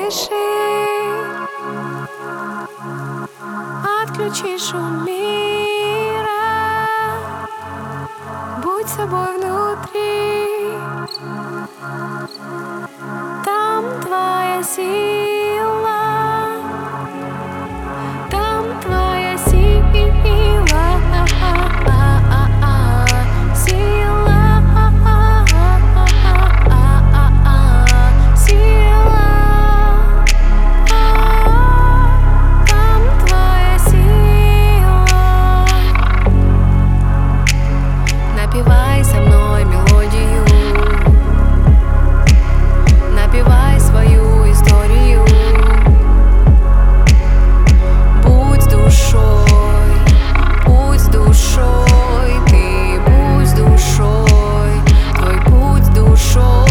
тиши, отключи шум мира, будь собой внутри. Там твоя сила, там твоя сила, напевай со мной мелодию, напевай свою историю. Будь с душой, ты будь с душой, твой путь с душой.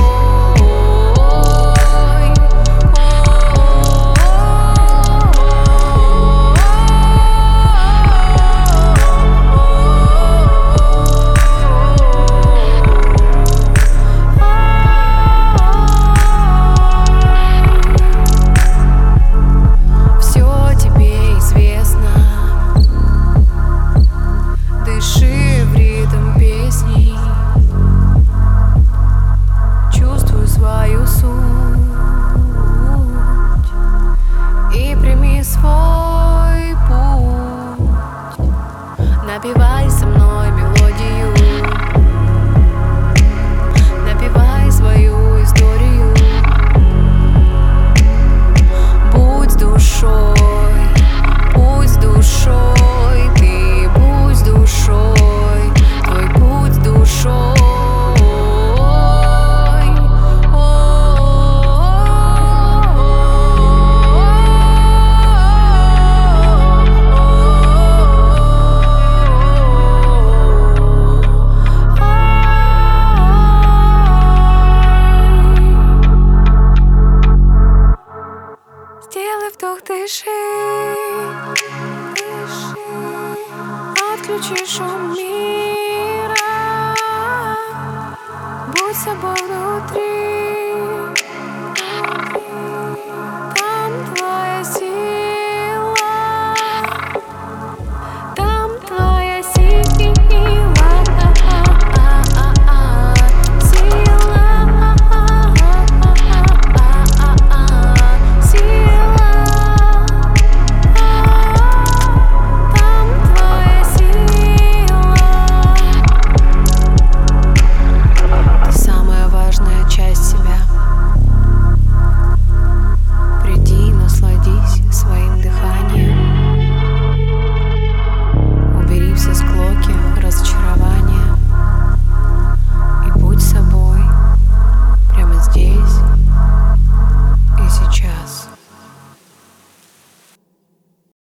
Дыши в ритм песни, чувствуй свою суть и прими свой путь. Напевай со мной мелодию, напевай свою историю. Будь с душой, ты будь с душой, твой путь с душой. Сделай вдох, дыши, отключи шум мира, будь собой внутри.